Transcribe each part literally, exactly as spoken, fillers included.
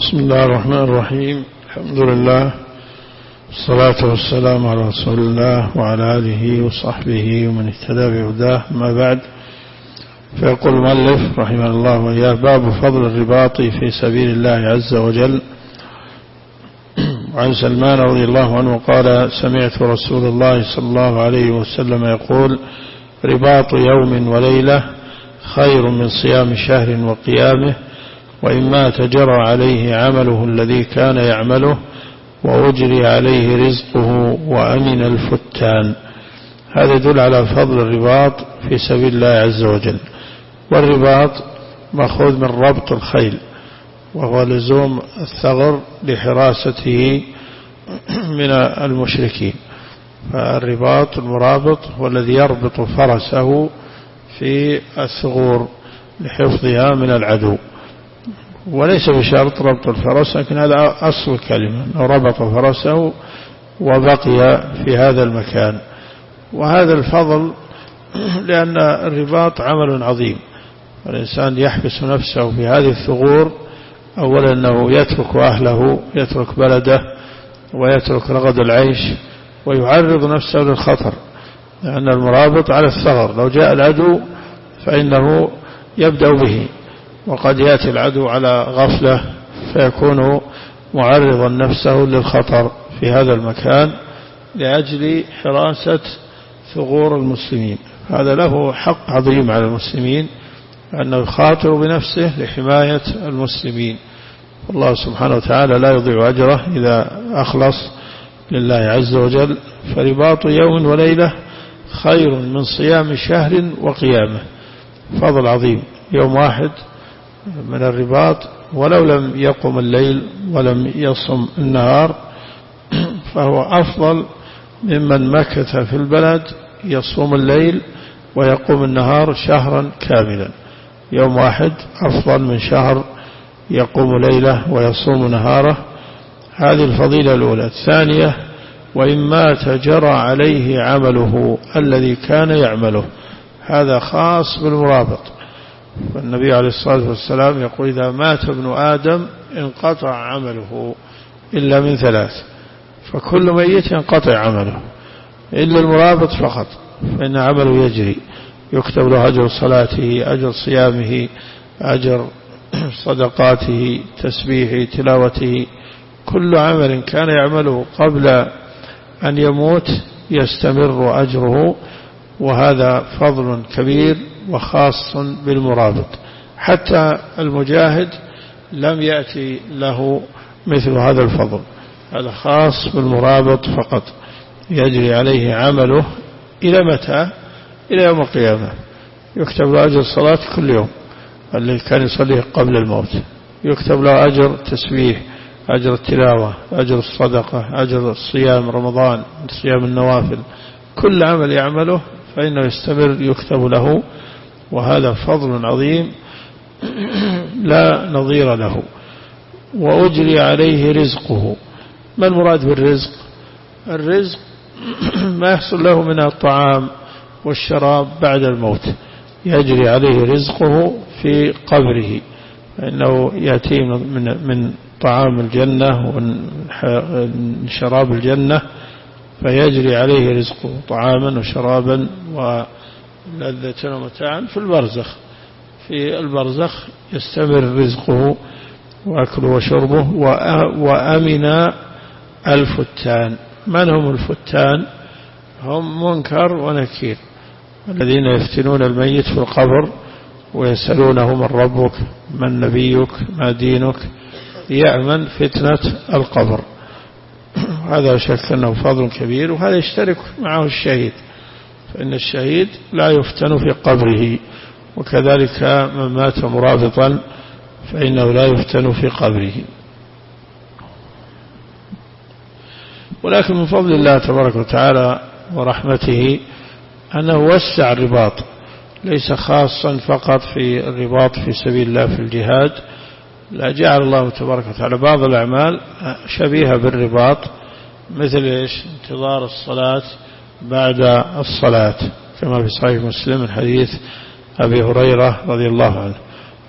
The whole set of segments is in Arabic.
بسم الله الرحمن الرحيم. الحمد لله والصلاة والسلام على رسول الله وعلى آله وصحبه ومن اهتدى بهداه. ما بعد، فيقول المؤلف رحمه الله وإياه: باب فضل الرباط في سبيل الله عز وجل. وعن سلمان رضي الله عنه قال: سمعت رسول الله صلى الله عليه وسلم يقول: رباط يوم وليلة خير من صيام شهر وقيامه، وإن مات جرى عليه عمله الذي كان يعمله وأجري عليه رزقه وأمن الفتان. هذا يدل على فضل الرباط في سبيل الله عز وجل. والرباط مأخوذ من ربط الخيل، وهو لزوم الثغر لحراسته من المشركين. فالرباط المرابط هو الذي يربط فرسه في الثغور لحفظها من العدو، وليس بشرط ربط الفرس، لكن هذا أصل الكلمة، أنه ربط فرسه وبقي في هذا المكان. وهذا الفضل لأن الرباط عمل عظيم، والإنسان يحبس نفسه في هذه الثغور. أولا أنه يترك أهله، يترك بلده، ويترك رغد العيش، ويعرض نفسه للخطر، لأن المرابط على الثغر، لو جاء العدو فإنه يبدأ به، وقد يأتي العدو على غفلة فيكون معرضا نفسه للخطر في هذا المكان لأجل حراسة ثغور المسلمين. هذا له حق عظيم على المسلمين، أنه يخاطر بنفسه لحماية المسلمين. والله سبحانه وتعالى لا يضيع أجره إذا أخلص لله عز وجل. فرباط يوم وليلة خير من صيام شهر وقيامه. فضل عظيم، يوم واحد من الرباط ولو لم يقم الليل ولم يصم النهار فهو أفضل ممن مكث في البلد يصوم الليل ويقوم النهار شهرا كاملا. يوم واحد أفضل من شهر يقوم ليلة ويصوم نهاره. هذه الفضيلة الأولى. الثانية: وإن مات جرى عليه عمله الذي كان يعمله. هذا خاص بالمرابط. والنبي عليه الصلاة والسلام يقول: إذا مات ابن آدم انقطع عمله إلا من ثلاث. فكل ميت ينقطع عمله إلا المرابط فقط، فإن عمله يجري، يكتب له أجر صلاته، أجر صيامه، أجر صدقاته، تسبيحه، تلاوته. كل عمل كان يعمله قبل أن يموت يستمر أجره. وهذا فضل كبير وخاص بالمرابط. حتى المجاهد لم يأتي له مثل هذا الفضل، هذا خاص بالمرابط فقط، يجري عليه عمله إلى متى؟ إلى يوم القيامة. يكتب له أجر الصلاة كل يوم الذي كان يصليه قبل الموت، يكتب له أجر تسبيح، أجر التلاوة، أجر الصدقة، أجر الصيام، رمضان، صيام النوافل. كل عمل يعمله فإنه يستمر يكتب له. وهذا فضل عظيم لا نظير له. وأجري عليه رزقه. ما المراد بالرزق؟ الرزق ما يحصل له من الطعام والشراب بعد الموت، يجري عليه رزقه في قبره، فإنه يأتي من من طعام الجنة وشراب الجنة، فيجري عليه رزقه طعاما وشرابا ولذة ومتاعا في البرزخ. في البرزخ يستمر رزقه وأكله وشربه. وأمن الفتان. من هم الفتان؟ هم منكر ونكير، الذين يفتنون الميت في القبر ويسألونه: من ربك؟ من نبيك؟ ما دينك؟ يأمن فتنة القبر. هذا شك أنه فضل كبير. وهذا يشترك معه الشهيد، فإن الشهيد لا يفتن في قبره، وكذلك من مات مرابطا فإنه لا يفتن في قبره. ولكن من فضل الله تبارك وتعالى ورحمته أنه وسع الرباط، ليس خاصا فقط في الرباط في سبيل الله في الجهاد، لا، جعل الله تبارك وتعالى بعض الأعمال شبيهة بالرباط، مثل إيش؟ انتظار الصلاة بعد الصلاة، كما في صحيح مسلم من حديث أبي هريرة رضي الله عنه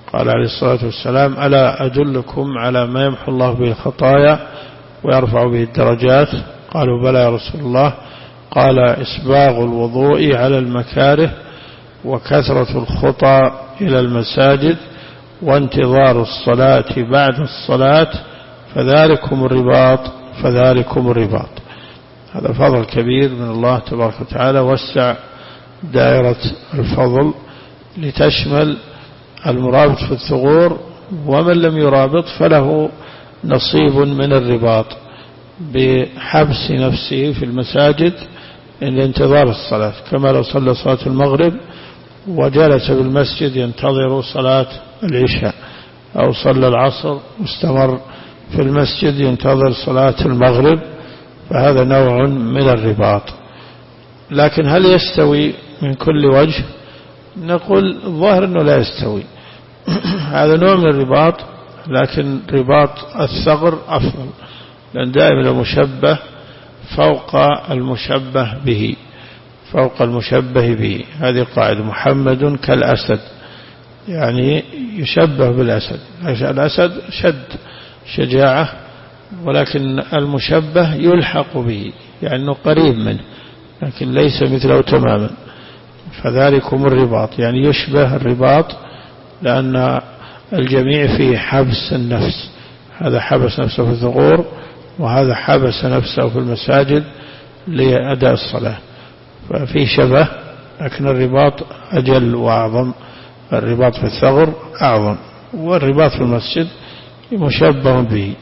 قال عليه الصلاة والسلام: ألا أدلكم على ما يمحو الله به الخطايا ويرفع به الدرجات؟ قالوا: بلى يا رسول الله. قال: إسباغ الوضوء على المكاره، وكثرة الخطى إلى المساجد، وانتظار الصلاة بعد الصلاة، فذلكم الرباط فذلكم الرباط. هذا فضل كبير من الله تبارك وتعالى، وسع دائرة الفضل لتشمل المرابط في الثغور، ومن لم يرابط فله نصيب من الرباط بحبس نفسه في المساجد عند انتظار الصلاة، كما لو صلى صلاة المغرب وجلس بالمسجد ينتظر صلاة العشاء، أو صلى العصر واستمر في المسجد ينتظر صلاة المغرب، فهذا نوع من الرباط. لكن هل يستوي من كل وجه؟ نقول الظاهر أنه لا يستوي. هذا نوع من الرباط، لكن رباط الثغر أفضل، لأن دائما المشبه فوق المشبه به، فوق المشبه به. هذه قاعدة: محمد كالأسد، يعني يشبه بالأسد. الأسد شد شجاعة، ولكن المشبه يلحق به، يعني قريب منه لكن ليس مثله تماما. فذلكم الرباط، يعني يشبه الرباط، لأن الجميع فيه حبس النفس، هذا حبس نفسه في الثغور، وهذا حبس نفسه في المساجد لأداء الصلاة، ففي شبه، لكن الرباط أجل وأعظم. الرباط في الثغر أعظم، والرباط في المسجد مشبه به.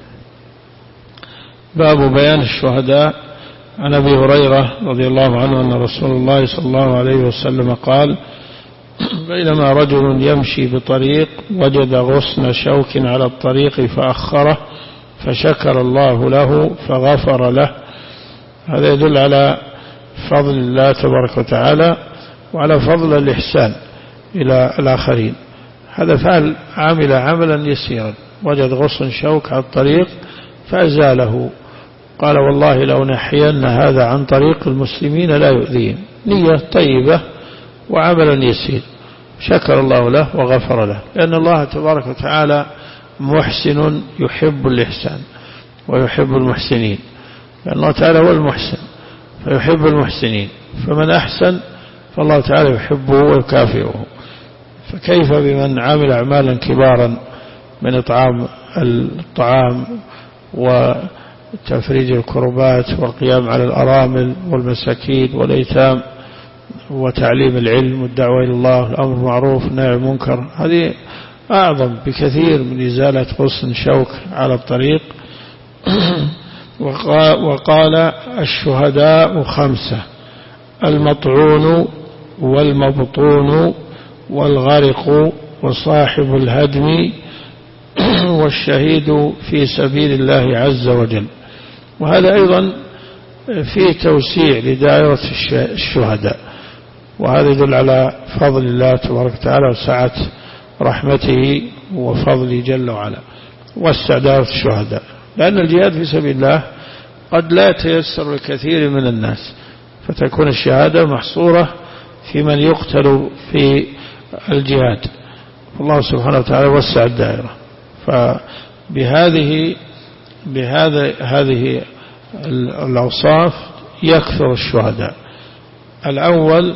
باب بيان الشهداء. عن أبي هريرة رضي الله عنه أن رسول الله صلى الله عليه وسلم قال: بينما رجل يمشي بطريق وجد غصن شوك على الطريق فأخره، فشكر الله له فغفر له. هذا يدل على فضل الله تبارك وتعالى، وعلى فضل الإحسان إلى الآخرين. هذا فعل عمل عملا يسيرا، وجد غصن شوك على الطريق فأزاله، قال: والله لو نحين هذا عن طريق المسلمين لا يؤذين. نية طيبة وعملا يسير، شكر الله له وغفر له، لأن الله تبارك وتعالى محسن يحب الإحسان ويحب المحسنين، لأن الله تعالى هو المحسن فيحب المحسنين، فمن أحسن فالله تعالى يحبه ويكافئه. فكيف بمن عمل أعمالا كبارا من إطعام الطعام وتفريج الكربات والقيام على الأرامل والمساكين والأيتام وتعليم العلم والدعوة إلى الله الأمر معروف نهي المنكر. هذه أعظم بكثير من إزالة غصن شوك على الطريق. وقال: الشهداء خمسة: المطعون والمبطون والغرق وصاحب الهدم والشهيد في سبيل الله عز وجل. وهذا أيضا فيه توسيع لدائرة الشهداء، وهذا يدل على فضل الله تبارك وتعالى وسعة رحمته وفضله جل وعلا، وسع دائرة الشهداء، لأن الجهاد في سبيل الله قد لا يتيسر لكثير من الناس، فتكون الشهادة محصورة في من يقتل في الجهاد. الله سبحانه وتعالى وسع الدائرة، فبهذه بهذا هذه الأوصاف يكثر الشهداء. الأول: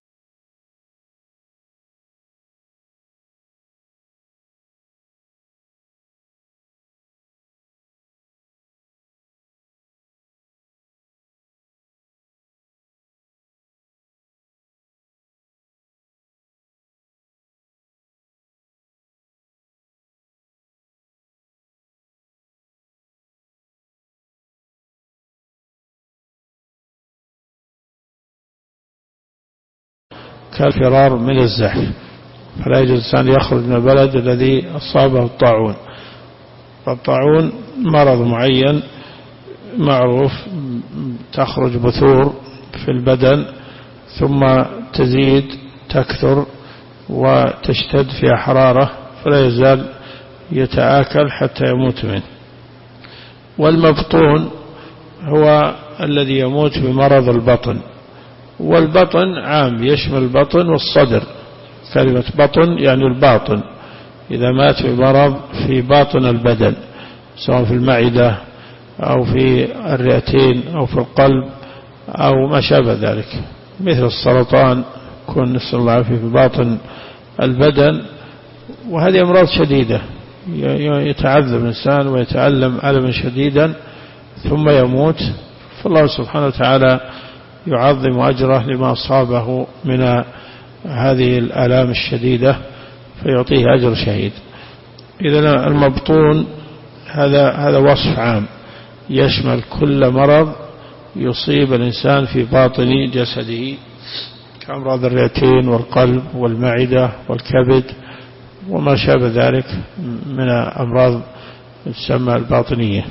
كالفرار من الزحف، فلا يجوز الإنسان يخرج من البلد الذي أصابه الطاعون. فالطاعون مرض معين معروف، تخرج بثور في البدن ثم تزيد تكثر وتشتد فيها حرارة، فلا يزال يتآكل حتى يموت منه. والمبطون هو الذي يموت بمرض البطن، والبطن عام يشمل البطن والصدر، كلمة بطن يعني الباطن، إذا مات بمرض في باطن البدن سواء في المعدة أو في الرئتين أو في القلب أو ما شابه ذلك، مثل السرطان يكون نسأل الله العافية في باطن البدن، وهذه أمراض شديدة يتعذب الإنسان ويتألم ألما شديدا ثم يموت، فالله سبحانه وتعالى يعظم أجره لما أصابه من هذه الآلام الشديدة فيعطيه أجر شهيد. إذن المبطون هذا هذا وصف عام يشمل كل مرض يصيب الإنسان في باطن جسده كأمراض الرئتين والقلب والمعدة والكبد وما شابه ذلك من أمراض تسمى الباطنية.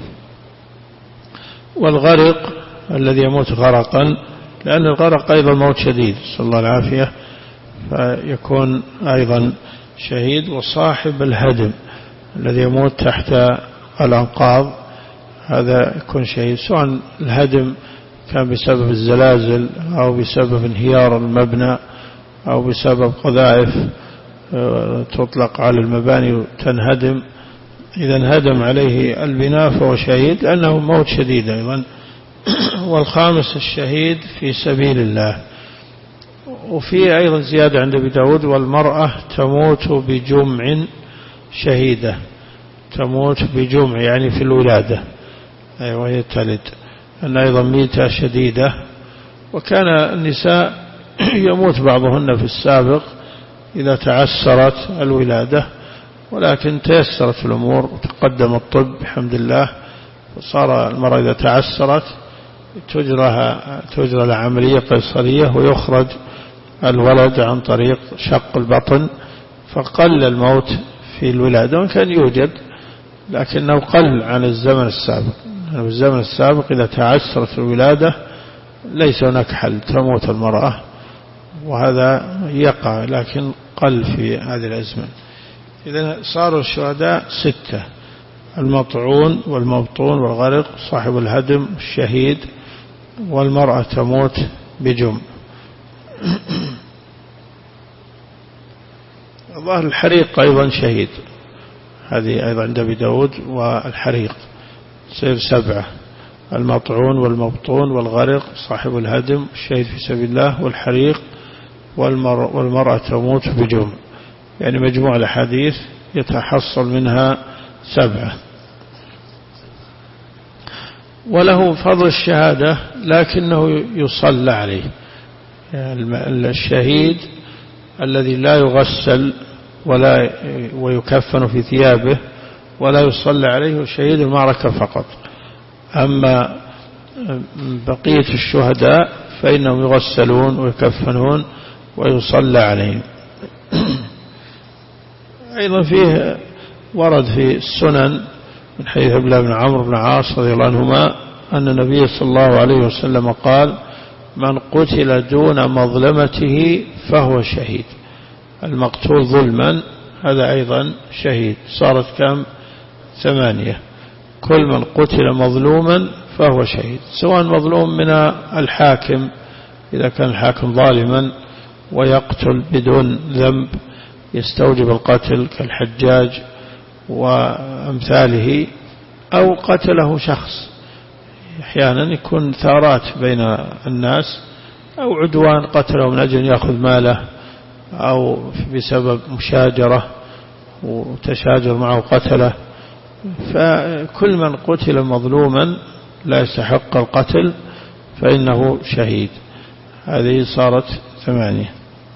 والغرق الذي يموت غرقا، لأن الغرق أيضا موت شديد صلى الله العافية فيكون أيضا شهيد. وصاحب الهدم الذي يموت تحت الأنقاض هذا يكون شهيد، سواء الهدم كان بسبب الزلازل أو بسبب انهيار المبنى أو بسبب قذائف تطلق على المباني وتنهدم، إذا انهدم عليه البناء فهو شهيد لأنه موت شديد أيضا. والخامس الشهيد في سبيل الله. وفي أيضا زيادة عند أبي داود: والمرأة تموت بجمع شهيدة، تموت بجمع يعني في الولادة وهي تلد، أن أيضا ميتة شديدة. وكان النساء يموت بعضهن في السابق إذا تعسرت الولادة، ولكن تيسرت الأمور وتقدم الطب بحمد الله، وصار المرأة إذا تعسرت تجرى تجرى العملية قيصرية ويخرج الولد عن طريق شق البطن، فقل الموت في الولادة، وإن كان يوجد لكنه قل عن الزمن السابق. في الزمن السابق إذا تعسرت الولادة ليس هناك حل، تموت المرأة، وهذا يقع لكن قل في هذه الأزمنة. إذن صاروا الشهداء ستة: المطعون والمبطون والغرق صاحب الهدم الشهيد، والمرأة تموت بجمع. ظاهر الحريق أيضا شهيد، هذه أيضا عند أبي داود. والحريق سير سبعة: المطعون والمبطون والغرق صاحب الهدم الشهيد في سبيل الله والحريق والمرأة تموت بجمع، يعني مجموع الأحاديث يتحصل منها سبعة. وله فضل الشهادة لكنه يصلى عليه، يعني الشهيد الذي لا يغسل ولا ويكفن في ثيابه ولا يصلى عليه شهيد المعركة فقط، أما بقية الشهداء فإنهم يغسلون ويكفنون ويصلى عليهم. أيضا فيه ورد في السنن من حديث عبد الله بن عمرو بن عاص رضي الله عنهما أن النبي صلى الله عليه وسلم قال: من قتل دون مظلمته فهو شهيد. المقتول ظلما هذا أيضا شهيد. صارت كم؟ ثمانية. كل من قتل مظلوما فهو شهيد، سواء مظلوم من الحاكم إذا كان الحاكم ظالما ويقتل بدون ذنب يستوجب القتل كالحجاج وأمثاله، أو قتله شخص، أحيانا يكون ثارات بين الناس، أو عدوان قتله من أجل يأخذ ماله، أو بسبب مشاجرة وتشاجر معه قتله. فكل من قتل مظلوما لا يستحق القتل فإنه شهيد. هذه صارت ثمانية.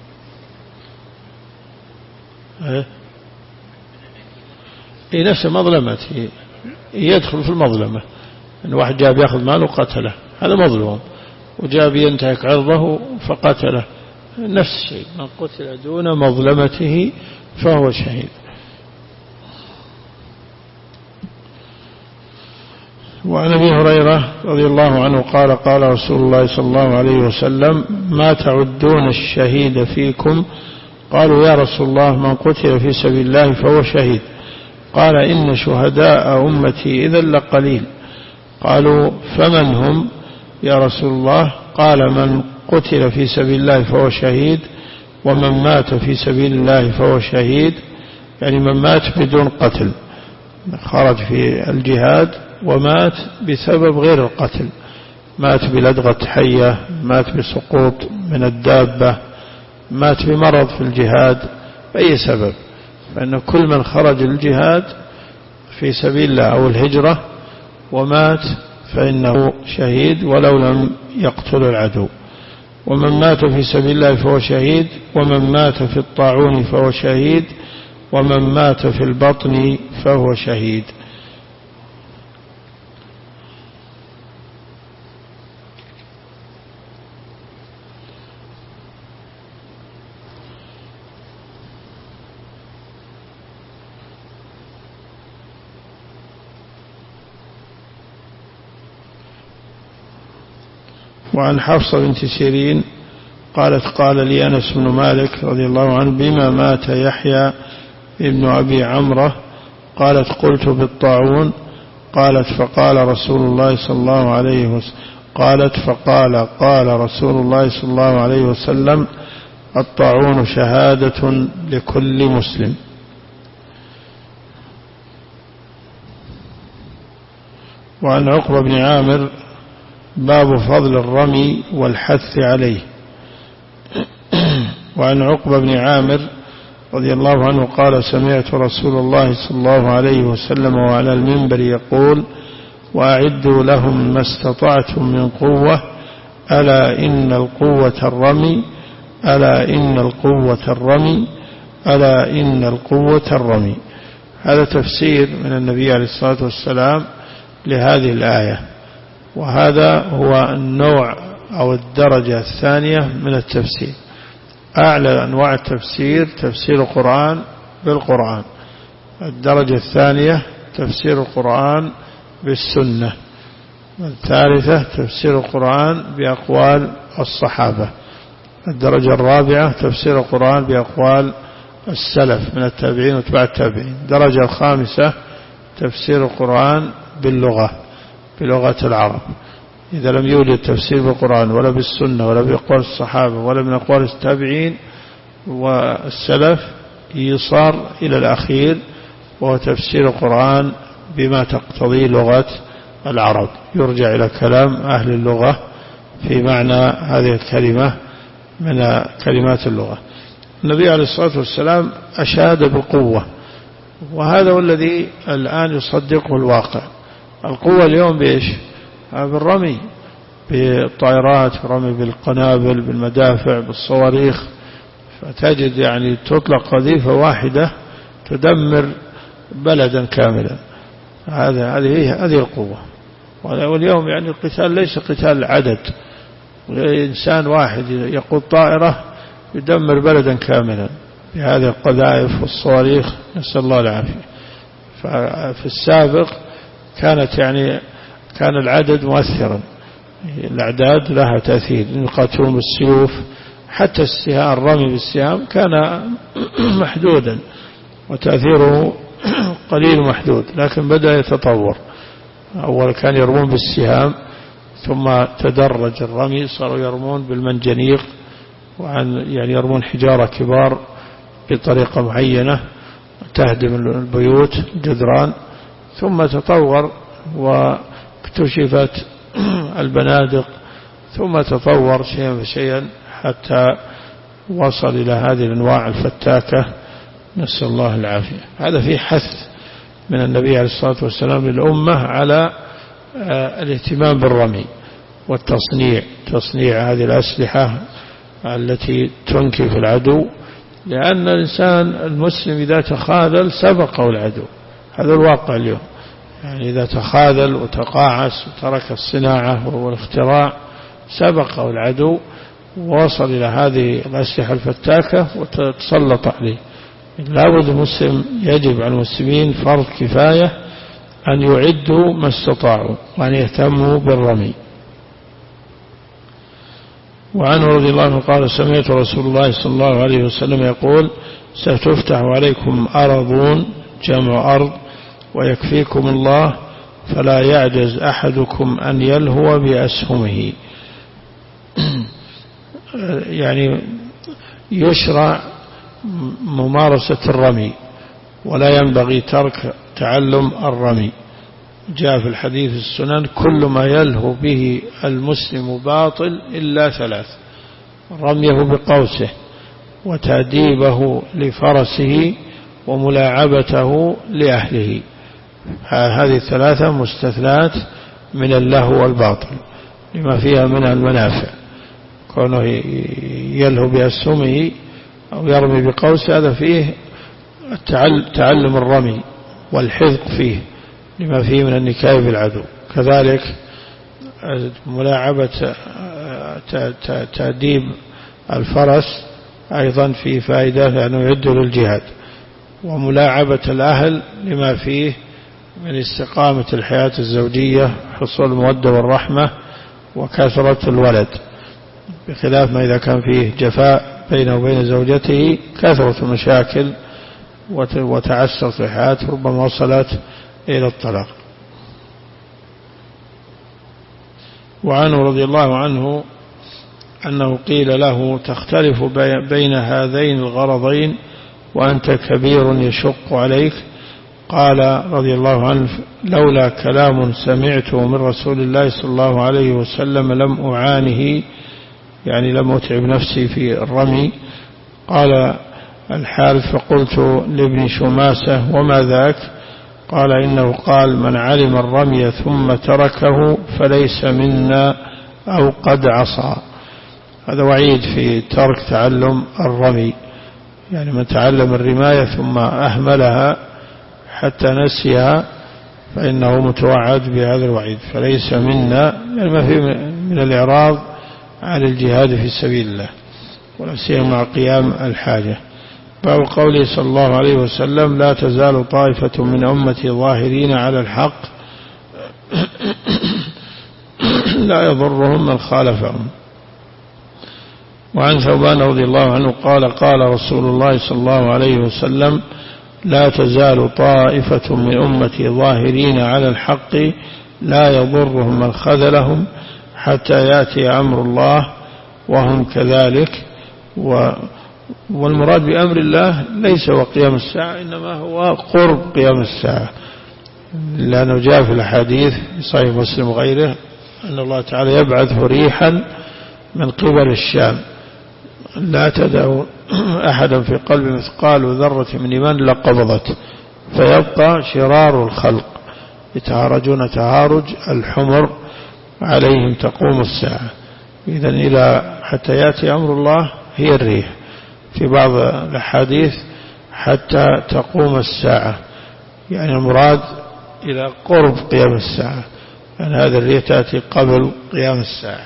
إيه نفس مظلمة يدخل في المظلمة، إن واحد جاء يأخذ ماله وقتله هذا مظلوم، وجاء ينتهك عرضه فقتله، نفس الشيء. من قتل دون مظلمته فهو شهيد. وعن أبي هريرة رضي الله عنه قال: قال رسول الله صلى الله عليه وسلم: ما تعدون الشهيد فيكم؟ قالوا: يا رسول الله من قتل في سبيل الله فهو شهيد. قال: إن شهداء أمتي إذا لقليل. قالوا: فمن هم يا رسول الله؟ قال: من قتل في سبيل الله فهو شهيد، ومن مات في سبيل الله فهو شهيد، يعني من مات بدون قتل، خرج في الجهاد ومات بسبب غير القتل، مات بلدغة حية، مات بسقوط من الدابة، مات بمرض في الجهاد، بأي سبب، فإن كل من خرج الجهاد في سبيل الله أو الهجرة ومات فإنه شهيد ولو لم يقتل العدو. ومن مات في سبيل الله فهو شهيد، ومن مات في الطاعون فهو شهيد، ومن مات في البطن فهو شهيد. وعن حفصة بنت سيرين قالت قال لي أنس بن مالك رضي الله عنه بما مات يحيى ابن أبي عمرة؟ قالت قلت بالطاعون. قالت فقال رسول الله صلى الله عليه وسلم قالت فقال قال رسول الله صلى الله عليه وسلم الطاعون شهادة لكل مسلم. وعن عقبة بن عامر باب فضل الرمي والحث عليه. وعن عقبة بن عامر رضي الله عنه قال سمعت رسول الله صلى الله عليه وسلم وعلى المنبر يقول وأعدوا لهم ما استطعتم من قوة ألا إن القوة الرمي ألا إن القوة الرمي ألا إن القوة الرمي. هذا تفسير من النبي عليه الصلاة والسلام لهذه الآية، وهذا هو النوع أو الدرجة الثانية من التفسير. أعلى أنواع التفسير تفسير القرآن بالقرآن، الدرجة الثانية تفسير القرآن بالسنة، الثالثة تفسير القرآن بأقوال الصحابة، الدرجة الرابعة تفسير القرآن بأقوال السلف من التابعين وتبع التابعين، الدرجة الخامسة تفسير القرآن باللغة بلغة العرب. إذا لم يوجد تفسير بالقرآن ولا بالسنة ولا بأقوال الصحابة ولا من أقوال التابعين والسلف يصار إلى الأخير وهو تفسير القرآن بما تقتضي لغة العرب، يرجع إلى كلام أهل اللغة في معنى هذه الكلمة من كلمات اللغة. النبي عليه الصلاة والسلام أشاد بقوة، وهذا هو الذي الآن يصدقه الواقع. القوة اليوم بإيش؟ بالرمي بالطائرات، رمي بالقنابل، بالمدافع، بالصواريخ، فتجد يعني تطلق قذيفة واحدة تدمر بلدا كاملا. هذا هذه هذه القوة. واليوم يعني القتال ليس قتال عدد، إنسان واحد يقود طائرة يدمر بلدا كاملا بهذه القذائف والصواريخ، نسأل الله العافية. ففي السابق كانت يعني كان العدد مؤثرا، الأعداد لها تأثير، يقاتلون بالسيوف، حتى السهام الرمي بالسهام كان محدودا وتأثيره قليل محدود، لكن بدأ يتطور. أول كان يرمون بالسهام، ثم تدرج الرمي، صاروا يرمون بالمنجنيق، وعن يعني يرمون حجارة كبار بطريقة معينة تهدم البيوت الجدران، ثم تطور واكتشفت البنادق، ثم تطور شيئا فشيئا حتى وصل إلى هذه الأنواع الفتاكة، نسأل الله العافية. هذا فيه حث من النبي عليه الصلاة والسلام للأمة على الاهتمام بالرمي والتصنيع، تصنيع هذه الأسلحة التي تنكف العدو، لأن الإنسان المسلم إذا تخاذل سبقه العدو. هذا الواقع اليوم، يعني إذا تخاذل وتقاعس وترك الصناعة والاختراع سبقه العدو ووصل إلى هذه الأسلحة الفتاكة وتسلط عليه. لابد المسلم، يجب على المسلمين فرض كفاية أن يعدوا ما استطاعوا وأن يهتموا بالرمي. وعنه رضي الله عنه قال سمعت رسول الله صلى الله عليه وسلم يقول ستفتح عليكم أرضون، جمع أرض، ويكفيكم الله فلا يعجز أحدكم أن يلهو بأسهمه. يعني يشرع ممارسة الرمي ولا ينبغي ترك تعلم الرمي. جاء في الحديث السنن: كل ما يلهو به المسلم باطل إلا ثلاث: رميه بقوسه، وتأديبه لفرسه، وملاعبته لأهله. هذه الثلاثة مستثنات من اللهو والباطل لما فيها من المنافع. كونه يلهو بأسهمه أو يرمي بقوسه هذا فيه تعلم الرمي والحذق فيه لما فيه من النكاية بالعدو. كذلك ملاعبة تأديب الفرس أيضا فيه فائدة لأنه يعد للجهاد، وملاعبة الأهل لما فيه من استقامة الحياة الزوجية، حصول المودة والرحمة، وكثرة الولد، بخلاف ما إذا كان فيه جفاء بينه وبين زوجته كثرة المشاكل وتعسر في حياته ربما وصلت إلى الطلاق. وعنه رضي الله عنه أنه قيل له: تختلف بين هذين الغرضين وأنت كبير يشق عليك؟ قال رضي الله عنه: لولا كلام سمعته من رسول الله صلى الله عليه وسلم لم أعانه، يعني لم أتعب نفسي في الرمي. قال الحارث: فقلت لابن شماسة: وما ذاك؟ قال: إنه قال: من علم الرمي ثم تركه فليس منا أو قد عصى. هذا وعيد في ترك تعلم الرمي، يعني من تعلم الرماية ثم أهملها حتى نسيها فإنه متوعد بهذا الوعيد، فليس منا، يعني ما في من الإعراض عن الجهاد في سبيل الله ولا سيما مع قيام الحاجة. باب قوله صلى الله عليه وسلم: لا تزال طائفة من أمتي ظاهرين على الحق لا يضرهم من خالفهم. وعن ثوبان رضي الله عنه قال: قال رسول الله صلى الله عليه وسلم: لا تزال طائفة من أمتي ظاهرين على الحق لا يضرهم من خذلهم حتى يأتي أمر الله وهم كذلك. و والمراد بأمر الله ليس هو قيام الساعة، إنما هو قرب قيام الساعة، لأنه جاء في الحديث في صحيح مسلم وغيره أن الله تعالى يبعث ريحا من قبل الشام لا تدع أحدا في قلب مثقال ذرة من إيمان لقبضت، فيبقى شرار الخلق يتهارجون تهارج الحمر عليهم تقوم الساعة. إذن إلى حتى يأتي أمر الله هي الريح، في بعض الحديث حتى تقوم الساعة، يعني المراد إلى قرب قيام الساعة، يعني هذه الريح تأتي قبل قيام الساعة.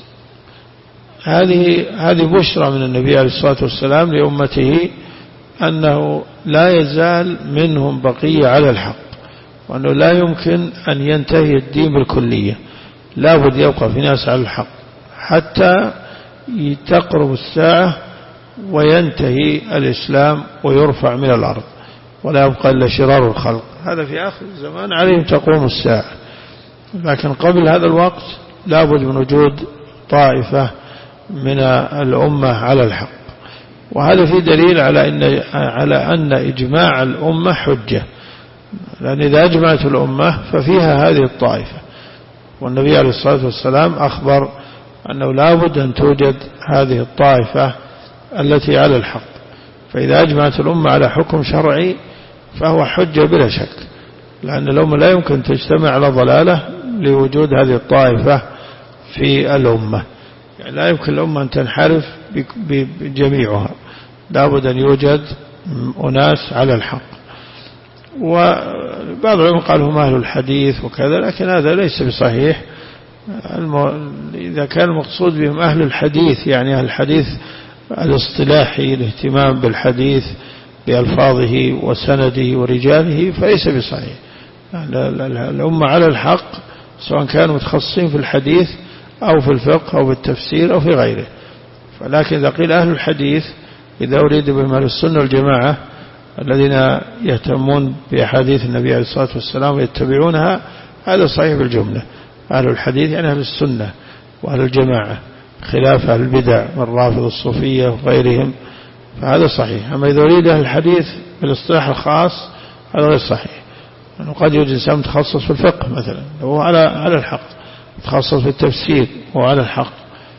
هذه هذه بشرى من النبي عليه الصلاة والسلام لأمته أنه لا يزال منهم بقية على الحق، وأنه لا يمكن أن ينتهي الدين بالكلية، لا بد يبقى في ناس على الحق حتى تقرب الساعة وينتهي الإسلام ويرفع من الأرض ولا يبقى إلا شرار الخلق. هذا في آخر الزمان عليهم تقوم الساعة، لكن قبل هذا الوقت لا بد من وجود طائفة من الأمة على الحق. وهذا في دليل على أن على أن إجماع الأمة حجة، لأن إذا أجمعت الأمة ففيها هذه الطائفة، والنبي عليه الصلاة والسلام أخبر أنه لا بد أن توجد هذه الطائفة التي على الحق، فإذا أجمعت الأمة على حكم شرعي فهو حجة بلا شك، لأن الأمة لا يمكن تجتمع على ضلالة لوجود هذه الطائفة في الأمة، يعني لا يمكن الأمة أن تنحرف بجميعها، لا بد أن يوجد أناس على الحق. وبعض العلماء قالوا هم أهل الحديث وكذا، لكن هذا ليس بصحيح. إذا كان المقصود بهم أهل الحديث يعني أهل الحديث الاصطلاحي، الاهتمام بالحديث بألفاظه وسنده ورجاله، فليس بصحيح. الأمة على الحق سواء كانوا متخصصين في الحديث أو في الفقه أو في التفسير أو في غيره. فلكن إذا قيل أهل الحديث إذا أريد بهم أهل السنة والجماعة الذين يهتمون بأحاديث النبي عليه الصلاة والسلام ويتبعونها، هذا صحيح بالجملة. أهل الحديث يعني أهل السنة وأهل الجماعة، خلاف أهل البدع والرافض الصوفية وغيرهم، فهذا صحيح. أما إذا أريد أهل الحديث بالاصطلاح الخاص هذا غير صحيح، يعني قد يوجد إنسان متخصص في الفقه مثلا وهو على على الحق، متخصص في التفسير وهو على الحق،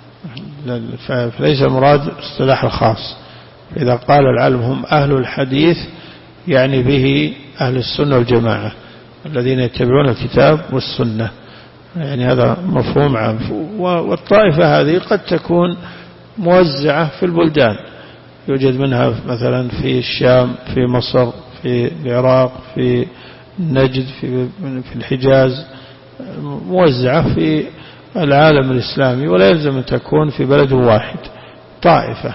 فليس المراد اصطلاح الخاص. إذا قال العالم هم أهل الحديث يعني به أهل السنة والجماعة الذين يتبعون الكتاب والسنة، يعني هذا مفهوم عام. والطائفة هذه قد تكون موزعة في البلدان، يوجد منها مثلا في الشام، في مصر، في العراق، في نجد، في في الحجاز، موزعة في العالم الإسلامي، ولا يلزم أن تكون في بلد واحد، طائفة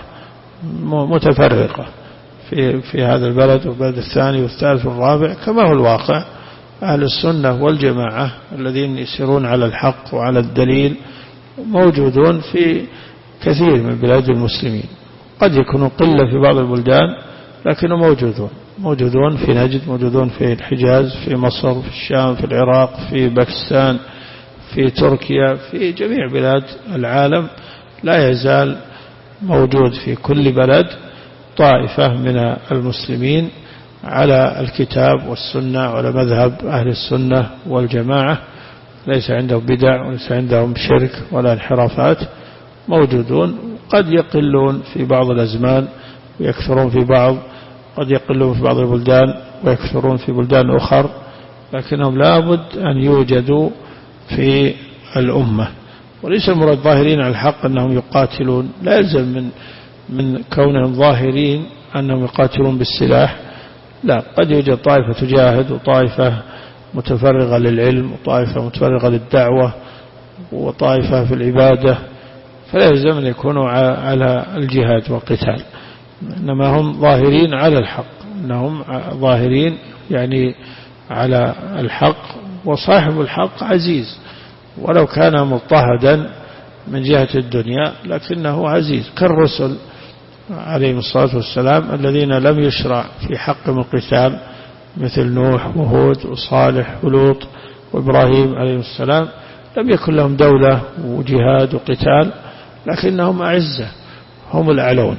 متفرقة في في هذا البلد والبلد الثاني والثالث والرابع، كما هو الواقع. أهل السنة والجماعة الذين يسيرون على الحق وعلى الدليل موجودون في كثير من بلاد المسلمين، قد يكونوا قلة في بعض البلدان لكنهم موجودون، موجودون في نجد، موجودون في الحجاز، في مصر، في الشام، في العراق، في باكستان، في تركيا، في جميع بلاد العالم. لا يزال موجود في كل بلد طائفة من المسلمين على الكتاب والسنة وعلى مذهب أهل السنة والجماعة، ليس عندهم بدع وليس عندهم شرك ولا انحرافات، موجودون. قد يقلون في بعض الأزمان ويكثرون في بعض، قد يقلون في بعض البلدان ويكثرون في بلدان أخر، لكنهم لابد أن يوجدوا في الأمة. وليس المراد ظاهرين على الحق أنهم يقاتلون، لا يلزم من من كونهم ظاهرين أنهم يقاتلون بالسلاح، لا، قد يوجد طائفة تجاهد وطائفة متفرغة للعلم وطائفة متفرغة للدعوة وطائفة في العبادة، فلا يلزم أن يكونوا على الجهاد والقتال، إنما هم ظاهرين على الحق، إنهم ظاهرين يعني على الحق. وصاحب الحق عزيز ولو كان مضطهدا من جهة الدنيا، لكنه عزيز كالرسل عليهم الصلاة والسلام الذين لم يشرع في حقهم القتال، مثل نوح وهود وصالح ولوط وإبراهيم عليهم السلام، لم يكن لهم دولة وجهاد وقتال، لكنهم أعزة، هم الأعلون.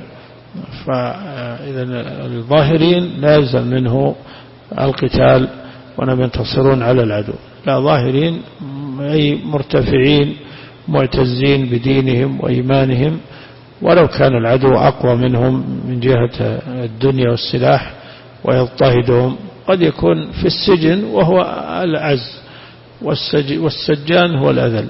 فإذا الظاهرين لا يلزم منه القتال وأنهم ينتصرون على العدو، لا، ظاهرين أي مرتفعين معتزين بدينهم وإيمانهم، ولو كان العدو أقوى منهم من جهة الدنيا والسلاح ويضطهدهم، قد يكون في السجن وهو الأعز، والسجان هو الأذل.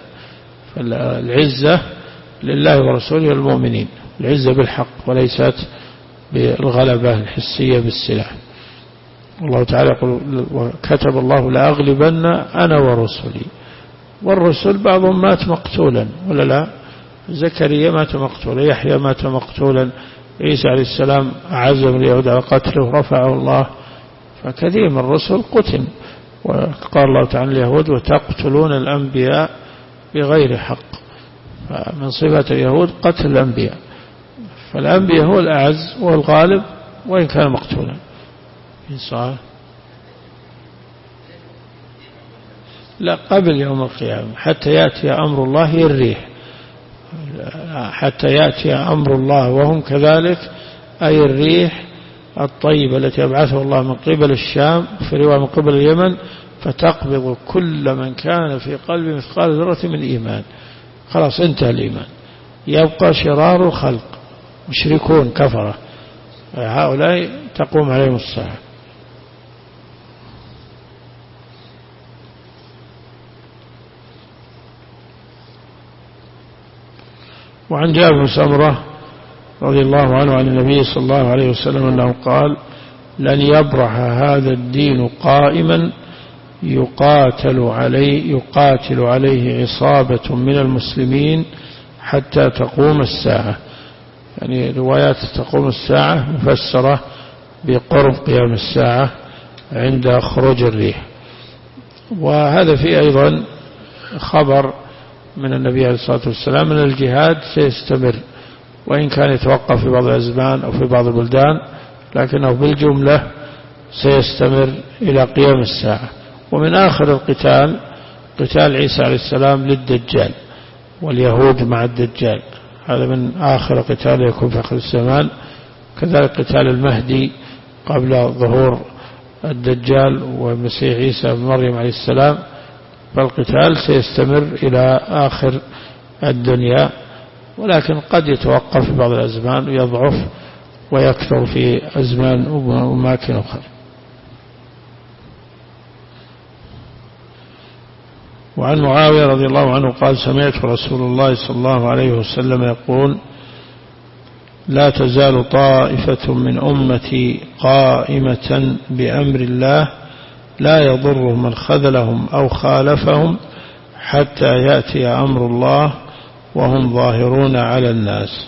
فالعزة لله ورسوله والمؤمنين، العزة بالحق وليست بالغلبة الحسية بالسلاح. الله تعالى يقول: وكتب الله لأغلبن أنا ورسلي. والرسل بعضهم مات مقتولا ولا لا؟ زكريا مات مقتولا، يحيى مات مقتولا، عيسى عليه السلام عزم اليهود على قتله رفعه الله، فكثير من الرسل قتل. وقال الله تعالى اليهود: وتقتلون الأنبياء بغير حق. فمن صفة اليهود قتل الأنبياء، فالأنبياء هو الأعز وهو الغالب وإن كان مقتولا. صحيح؟ لا، قبل يوم القيامة، حتى يأتي أمر الله الريح، حتى يأتي أمر الله وهم كذلك، أي الريح الطيبة التي يبعثه الله من قبل الشام، في رواية من قبل اليمن، فتقبض كل من كان في قلبه مثقال ذرة من إيمان. خلاص انتهى الإيمان، يبقى شرار الخلق مشركون كفرة، هؤلاء تقوم عليهم الساعة. وعن جابر بن سمرة رضي الله عنه عن النبي صلى الله عليه وسلم أنه قال: لن يبرح هذا الدين قائما يقاتل عليه, يقاتل عليه عصابة من المسلمين حتى تقوم الساعة. يعني روايات تقوم الساعة مفسرة بقرب قيام الساعة عند خروج الريح. وهذا فيه أيضا خبر من النبي عليه الصلاة والسلام أن الجهاد سيستمر، وإن كان يتوقف في بعض الأزمان أو في بعض البلدان، لكنه بالجملة سيستمر إلى قيام الساعة. ومن آخر القتال قتال عيسى عليه السلام للدجال واليهود مع الدجال، هذا من آخر قتال يكون في آخر الزمان كذلك قتال المهدي قبل ظهور الدجال والمسيح عيسى بن مريم عليه السلام، فالقتال سيستمر إلى آخر الدنيا، ولكن قد يتوقف في بعض الأزمان ويضعف ويكثر في أزمان وأماكن أخرى. وعن معاوية رضي الله عنه قال سمعت رسول الله صلى الله عليه وسلم يقول لا تزال طائفة من أمتي قائمة بأمر الله لا يضر من خذلهم أو خالفهم حتى يأتي أمر الله وهم ظاهرون على الناس.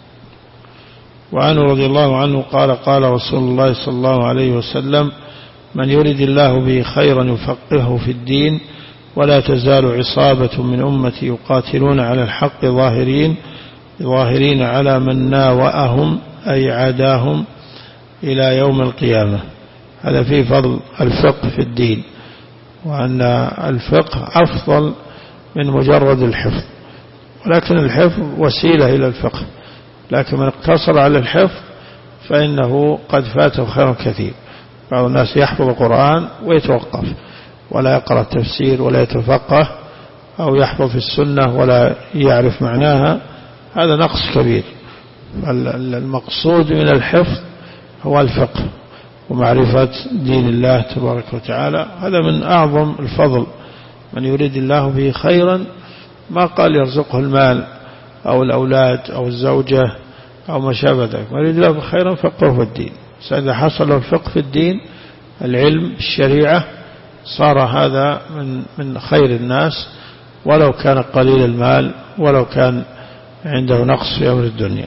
وعنه رضي الله عنه قال قال رسول الله صلى الله عليه وسلم من يرد الله به خيرا يفقهه في الدين ولا تزال عصابة من أمتي يقاتلون على الحق ظاهرين ظاهرين على من ناوأهم أي عاداهم إلى يوم القيامة. هذا فيه فضل الفقه في الدين، وأن الفقه أفضل من مجرد الحفظ، ولكن الحفظ وسيلة إلى الفقه، لكن من اقتصر على الحفظ فإنه قد فاته خير كثير. بعض الناس يحفظ القرآن ويتوقف ولا يقرأ التفسير ولا يتفقه، أو يحفظ في السنة ولا يعرف معناها، هذا نقص كبير. المقصود من الحفظ هو الفقه ومعرفة دين الله تبارك وتعالى، هذا من أعظم الفضل. من يريد الله به خيرا ما قال يرزقه المال أو الأولاد أو الزوجة أو ما شابه ذلك، من يريد الله به خيرا فقهه في الدين. فإذا حصل الفقه في الدين العلم الشريعة صار هذا من من خير الناس، ولو كان قليل المال ولو كان عنده نقص في أمر الدنيا.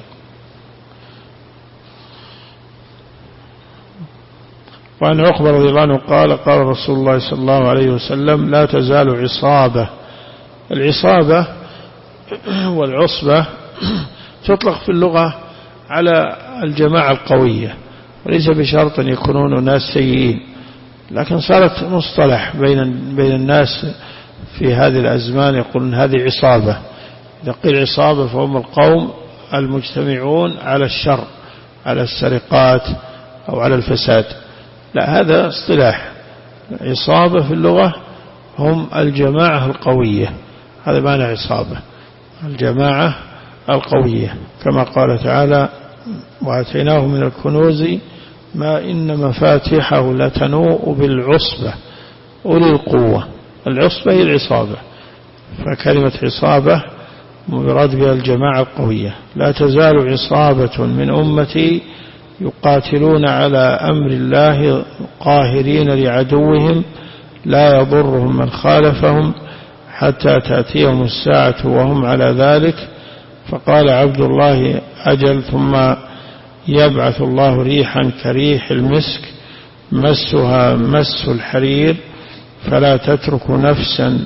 وعن عقبة رضي الله عنه قال قال رسول الله صلى الله عليه وسلم لا تزال عصابة. العصابة والعصبة تطلق في اللغة على الجماعة القوية، وليس بشرط أن يكونون ناس سيئين، لكن صارت مصطلح بين بين الناس في هذه الأزمان، يقولون هذه عصابة. إذا قيل عصابة فهم القوم المجتمعون على الشر، على السرقات أو على الفساد. لا، هذا اصطلاح. عصابة في اللغة هم الجماعة القوية، هذا معنى عصابة، الجماعة القوية، كما قال تعالى وآتيناه من الكنوز ما إن مفاتحه لتنوء بالعصبة أولي القوة. العصبة هي العصابة، فكلمة عصابة مراد بها الجماعة القوية. لا تزال عصابة من أمتي يقاتلون على أمر الله قاهرين لعدوهم لا يضرهم من خالفهم حتى تأتيهم الساعة وهم على ذلك. فقال عبد الله أجل، ثم يبعث الله ريحا كريح المسك مسها مس الحرير فلا تترك نفسا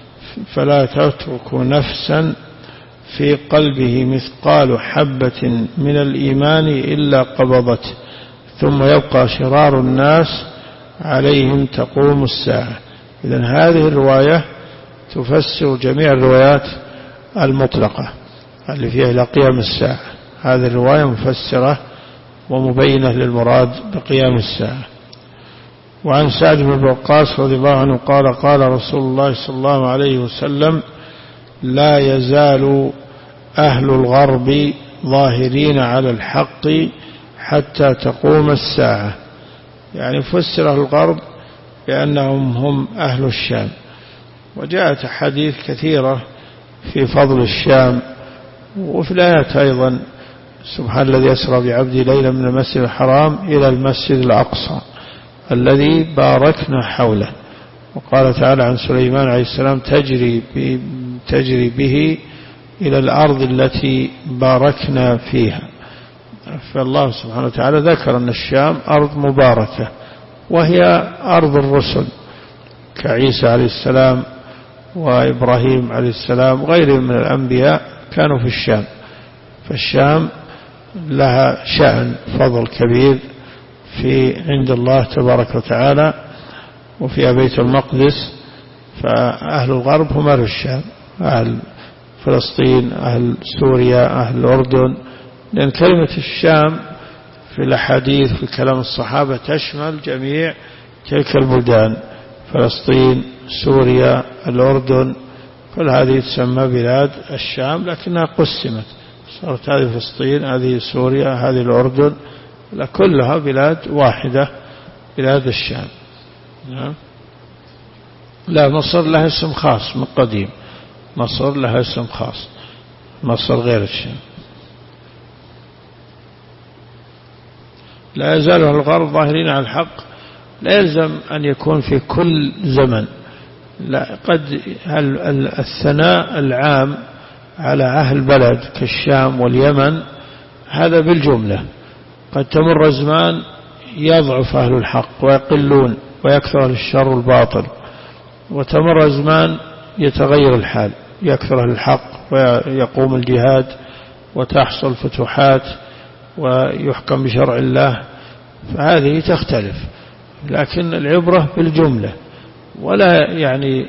فلا تترك نفسا في قلبه مثقال حبة من الإيمان إلا قبضته، ثم يبقى شرار الناس عليهم تقوم الساعة. إذن هذه الرواية تفسر جميع الروايات المطلقة اللي فيها إلى قيام الساعة. هذه الرواية مفسرة ومبينة للمراد بقيام الساعة. وعن سعد بن وقاص رضي الله عنه قال قال رسول الله صلى الله عليه وسلم لا يزال أهل الغرب ظاهرين على الحق حتى تقوم الساعة. يعني فسر أهل الغرب بأنهم هم أهل الشام، وجاءت حديث كثيرة في فضل الشام، وفي الآيات أيضا سبحان الذي أسرى بعبده ليلا من المسجد الحرام إلى المسجد الأقصى الذي باركنا حوله. وقال تعالى عن سليمان عليه السلام تجري, تجري به إلى الأرض التي باركنا فيها. فالله سبحانه وتعالى ذكر أن الشام أرض مباركة، وهي أرض الرسل كعيسى عليه السلام وإبراهيم عليه السلام وغيرهم من الأنبياء كانوا في الشام. فالشام لها شأن فضل كبير في عند الله تبارك وتعالى، وفيها بيت المقدس. فأهل الغرب هم أهل الشام، أهل فلسطين، أهل سوريا، أهل الأردن، لأن كلمة الشام في الأحاديث في كلام الصحابة تشمل جميع تلك البلدان، فلسطين، سوريا، الأردن، كل هذه تسمى بلاد الشام، لكنها قسمت، صارت هذه فلسطين، هذه سوريا، هذه الأردن، كلها بلاد واحدة، بلاد الشام. لا، مصر لها اسم خاص من قديم، مصر لها اسم خاص، مصر غير الشام. لا يزال الغرب ظاهرين على الحق، لا يلزم أن يكون في كل زمن، لا، قد الثناء العام على أهل بلد كالشام واليمن هذا بالجملة، قد تمر زمان يضعف أهل الحق ويقلون ويكثر أهل الشر والباطل، وتمر زمان يتغير الحال، يكثر أهل الحق ويقوم الجهاد وتحصل فتوحات ويحكم بشرع الله، فهذه تختلف، لكن العبرة بالجملة، ولا يعني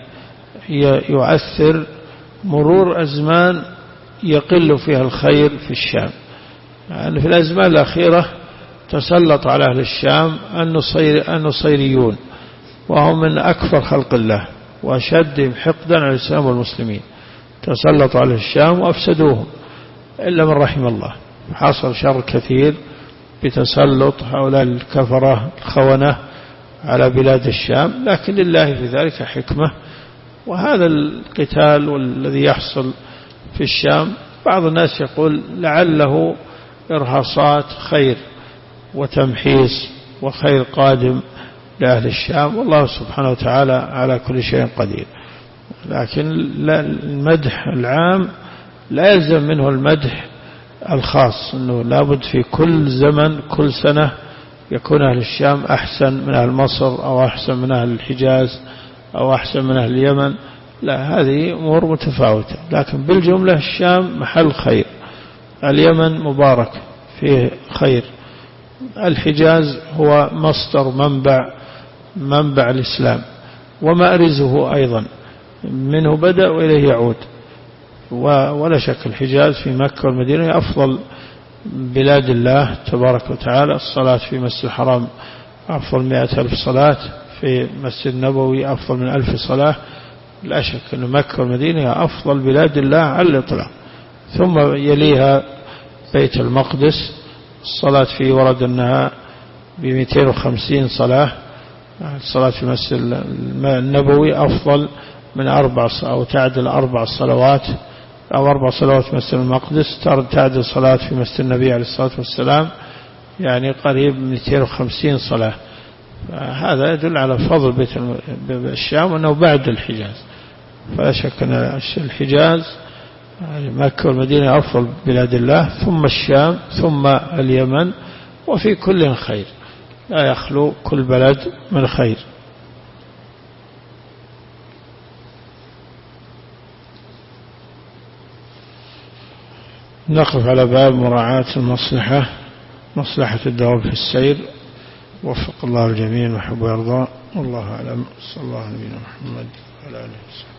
يؤثر مرور أزمان يقل فيها الخير في الشام. يعني في الأزمان الأخيرة تسلط على أهل الشام النصيريون، وهم من أكثر خلق الله وأشدهم حقدا على الإسلام والمسلمين، تسلطوا على الشام وأفسدوهم إلا من رحم الله، حصل شر كثير بتسلط هؤلاء الكفرة الخونة على بلاد الشام، لكن لله في ذلك حكمة. وهذا القتال والذي يحصل في الشام بعض الناس يقول لعله إرهاصات خير وتمحيص وخير قادم لأهل الشام، والله سبحانه وتعالى على كل شيء قدير، لكن المدح العام لا يلزم منه المدح الخاص، أنه لابد في كل زمن كل سنة يكون أهل الشام أحسن من أهل مصر أو أحسن من أهل الحجاز أو أحسن من أهل اليمن، لا، هذه أمور متفاوتة، لكن بالجملة الشام محل خير، اليمن مبارك فيه خير، الحجاز هو مصدر منبع منبع الإسلام ومأرزه أيضا، منه بدأ وإليه يعود، ولا شك الحجاز في مكة والمدينة أفضل بلاد الله تبارك وتعالى، الصلاة في مسجد الحرام أفضل مئة ألف صلاة، في مسجد النبوي أفضل من ألف صلاة، لا شك أن مكة والمدينة أفضل بلاد الله على الإطلاق، ثم يليها بيت المقدس، الصلاة فيه ورد أنها بمئتين وخمسين صلاة، الصلاة في مسجد النبوي أفضل من أربع أو تعدل أربع صلوات أو أربع صلوات في مسجد المقدس، تعدل صلاة في مسجد النبي عليه الصلاة والسلام، يعني قريب من مئتين وخمسين صلاة. هذا يدل على فضل بيت الشام وأنه بعد الحجاز، فلا شك أن الحجاز يعني مكة والمدينة أفضل بلاد الله، ثم الشام، ثم اليمن، وفي كل خير، لا يخلو كل بلد من خير. نقف على باب مراعاة المصلحة، مصلحة الدواب في السير، وفق الله الجميع وحب ويرضى، والله أعلم، صلى الله عليه وسلم محمد وعلى آله وسلم.